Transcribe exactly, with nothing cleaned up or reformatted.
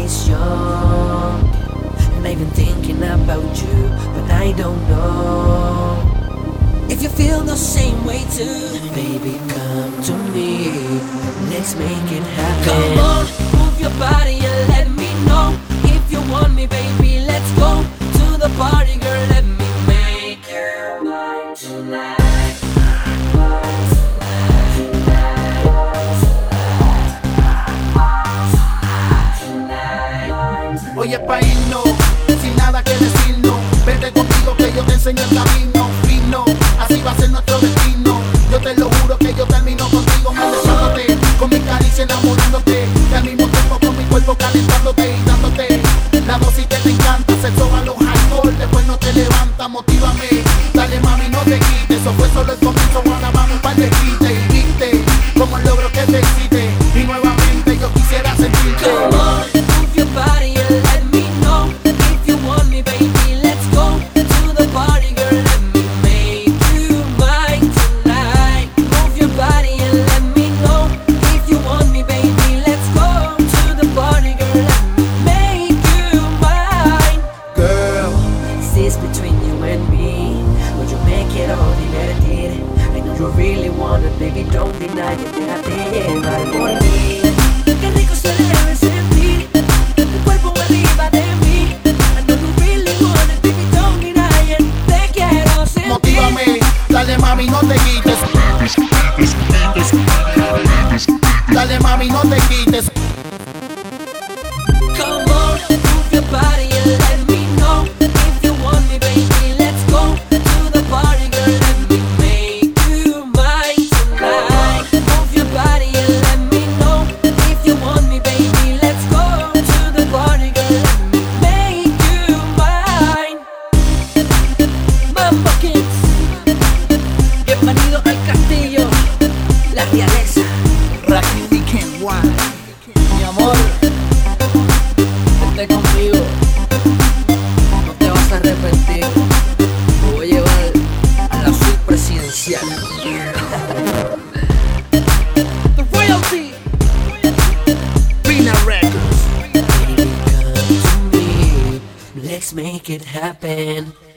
is young, and I've been thinking about you, but I don't know if you feel the same way too. Baby, come to me, let's make it happen. Come on, move your body and let me know if you want me, baby. Let's go to the party, girl. Let me make you mine tonight. Oye, pa' irnos, sin nada que decirnos, vete conmigo que yo te enseño el camino fino, así va a ser nuestro destino. Yo te lo juro que yo termino contigo, besándote, con mi caricia enamorándote, y al mismo tiempo con mi cuerpo calentándote y dándote la dosis que te encanta, sexo a los alcohol, después no te levanta, motívame, dale mami, no te quites, eso fue solo el comienzo, ahora vamos para el desquite, y viste, como el logro que te excite, y nuevamente yo quisiera sentirte. Come on, move your body and let me know if you want me, baby. Let's go to the party, girl. Let me make you mine tonight. Move your body and let me know if you want me, baby. Let's go to the party, girl. Let me make you mine. Girl, Is this between you and me? Would you make it all divertido? I know you really want it, baby. Don't deny it. Déjate llevar por mí. Qué rico se debe sentir tu cuerpo arriba de mí. I know you really want it, baby. Don't deny it. Te quiero sentir. motívame, dale mami, no te quites. Dale mami, no te quites. Come on, move your body and let me know if you want me, baby. Let's go to the party, girl. Let me make you mine tonight. Move your body and let me know if you want me, baby. Let's go to the party, girl. Let me make you mine. Mambo Kids, bienvenido al castillo, la realeza. Rocky Weekend One. Mi amor, vente conmigo, no te vas a arrepentir. Te voy a llevar a la suite presidencial. The Royalty, Pina Records. baby, come to me, let's make it happen.